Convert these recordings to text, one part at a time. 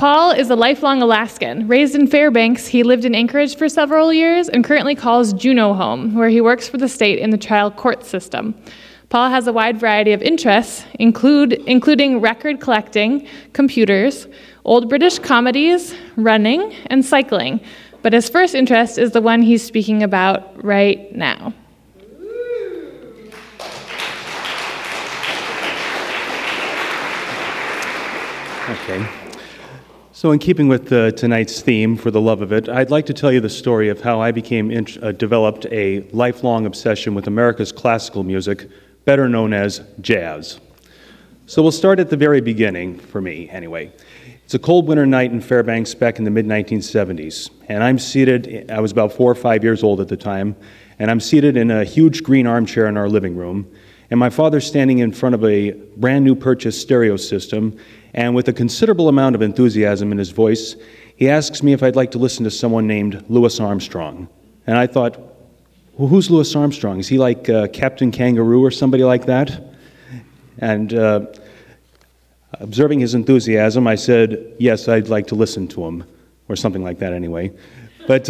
Paul is a lifelong Alaskan. Raised in Fairbanks, he lived in Anchorage for several years and currently calls Juneau home, where he works for the state in the trial court system. Paul has a wide variety of interests, including record collecting, computers, old British comedies, running, and cycling. But his first interest is the one he's speaking about right now. Okay. So in keeping with tonight's theme, For the Love of It, I'd like to tell you the story of how I developed a lifelong obsession with America's classical music, better known as jazz. So we'll start at the very beginning, for me anyway. It's a cold winter night in Fairbanks back in the mid-1970s, and I was about 4 or 5 years old at the time, and I'm seated in a huge green armchair in our living room, and my father's standing in front of a brand new purchased stereo system, and with a considerable amount of enthusiasm in his voice, he asks me if I'd like to listen to someone named Louis Armstrong. And I thought, well, who's Louis Armstrong? Is he like Captain Kangaroo or somebody like that? And observing his enthusiasm, I said, yes, I'd like to listen to him, or something like that anyway. But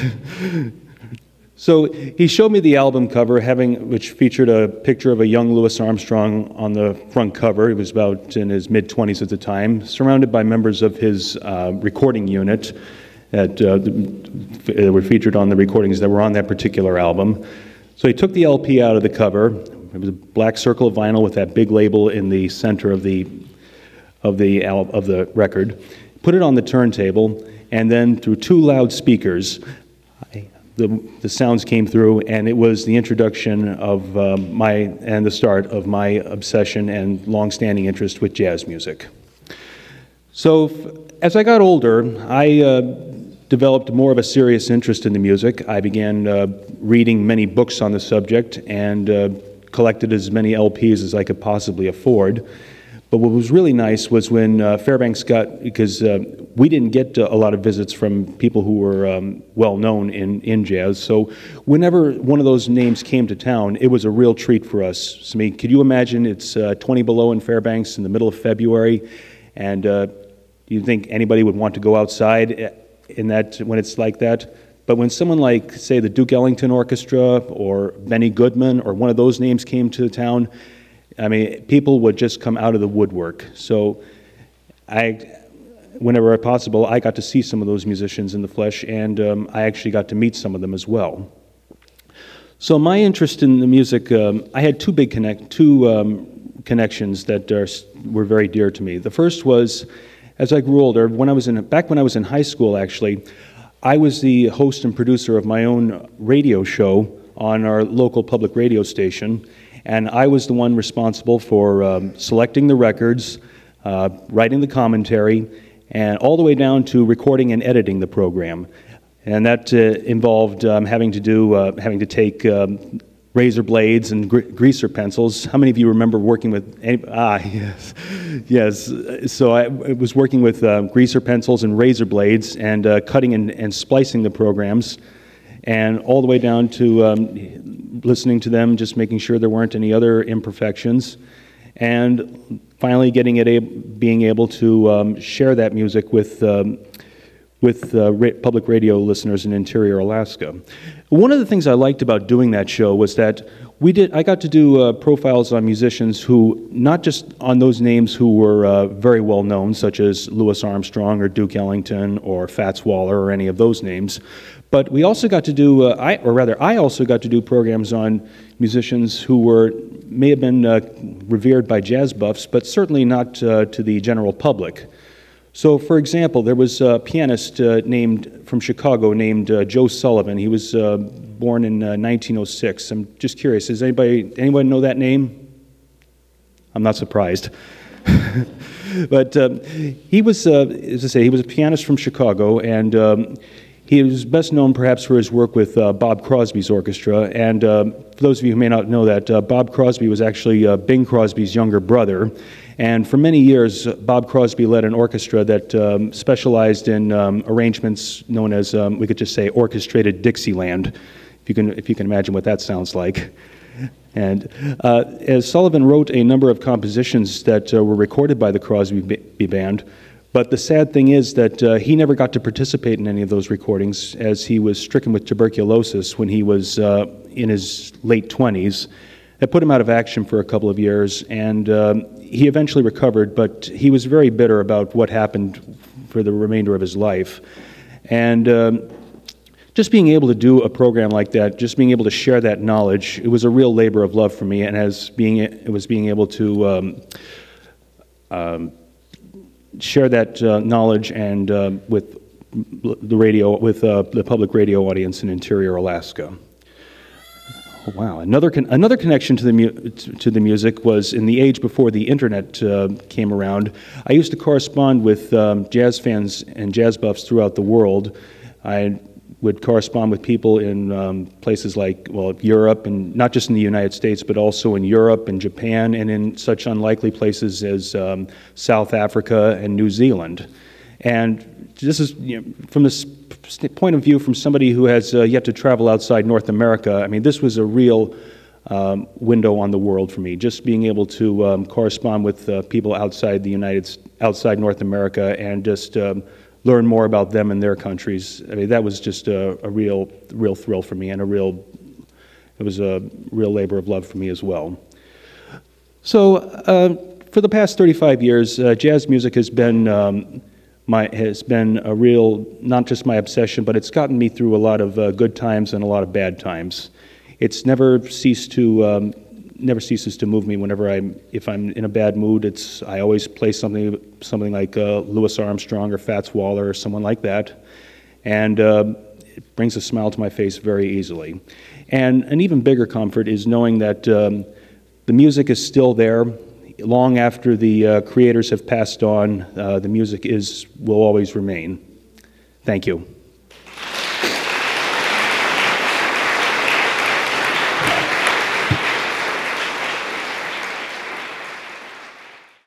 so he showed me the album cover, which featured a picture of a young Louis Armstrong on the front cover. He was about in his mid-20s at the time, surrounded by members of his recording unit that were featured on the recordings that were on that particular album. So he took the LP out of the cover. It was a black circle of vinyl with that big label in the center of the record. Put it on the turntable, and then through 2 loudspeakers, the sounds came through, and it was the introduction of the start of my obsession and long-standing interest with jazz music. So as I got older, I developed more of a serious interest in the music. I began reading many books on the subject and collected as many LPs as I could possibly afford. But what was really nice was when Fairbanks because we didn't get a lot of visits from people who were well-known in jazz, so whenever one of those names came to town, it was a real treat for us. I mean, could you imagine it's 20 below in Fairbanks in the middle of February, and do you think anybody would want to go outside when it's like that? But when someone like, say, the Duke Ellington Orchestra or Benny Goodman or one of those names came to town, I mean, people would just come out of the woodwork. So whenever possible, I got to see some of those musicians in the flesh, and I actually got to meet some of them as well. So my interest in the music, I had two connections that were very dear to me. The first was, as I grew older, back when I was in high school, actually, I was the host and producer of my own radio show on our local public radio station. And I was the one responsible for selecting the records, writing the commentary, and all the way down to recording and editing the program. And that involved having to take razor blades and greaser pencils. How many of you remember working with? Yes. So I was working with greaser pencils and razor blades, and cutting and splicing the programs, and all the way down to listening to them, just making sure there weren't any other imperfections, and finally being able to share that music with public radio listeners in interior Alaska. One of the things I liked about doing that show was that I got to do profiles on musicians who, not just on those names who were very well known, such as Louis Armstrong or Duke Ellington or Fats Waller or any of those names, but we also got to do, I also got to do programs on musicians who may have been revered by jazz buffs, but certainly not to the general public. So, for example, there was a pianist from Chicago named Joe Sullivan. He was born in 1906. I'm just curious, does anyone know that name? I'm not surprised. But he was, as I say, he was a pianist from Chicago, and he was best known perhaps for his work with Bob Crosby's orchestra. And for those of you who may not know that, Bob Crosby was actually Bing Crosby's younger brother. And for many years, Bob Crosby led an orchestra that specialized in arrangements known as, we could just say, orchestrated Dixieland, if you can imagine what that sounds like. And as Sullivan wrote a number of compositions that were recorded by the Crosby Band, But the sad thing is that he never got to participate in any of those recordings, as he was stricken with tuberculosis when he was in his late 20s. That put him out of action for a couple of years, and he eventually recovered, but he was very bitter about what happened for the remainder of his life. And just being able to do a program like that, just being able to share that knowledge, it was a real labor of love for me, and it was being able to share that knowledge and with the radio, with the public radio audience in Interior Alaska. Oh, wow! Another connection to the music was in the age before the internet came around. I used to correspond with jazz fans and jazz buffs throughout the world. I would correspond with people in places like, well, Europe, and not just in the United States, but also in Europe and Japan, and in such unlikely places as South Africa and New Zealand. And this is, from this point of view, from somebody who has yet to travel outside North America, I mean, this was a real window on the world for me. Just being able to correspond with people outside outside North America, and just learn more about them and their countries. I mean, that was just a real thrill for me, and it was a real labor of love for me as well. So, for the past 35 years, jazz music has been a real, not just my obsession, but it's gotten me through a lot of good times and a lot of bad times. It's never ceases to move me whenever if I'm in a bad mood. I always play something like Louis Armstrong or Fats Waller or someone like that, and it brings a smile to my face very easily. And an even bigger comfort is knowing that the music is still there. Long after the creators have passed on, the music will always remain. Thank you.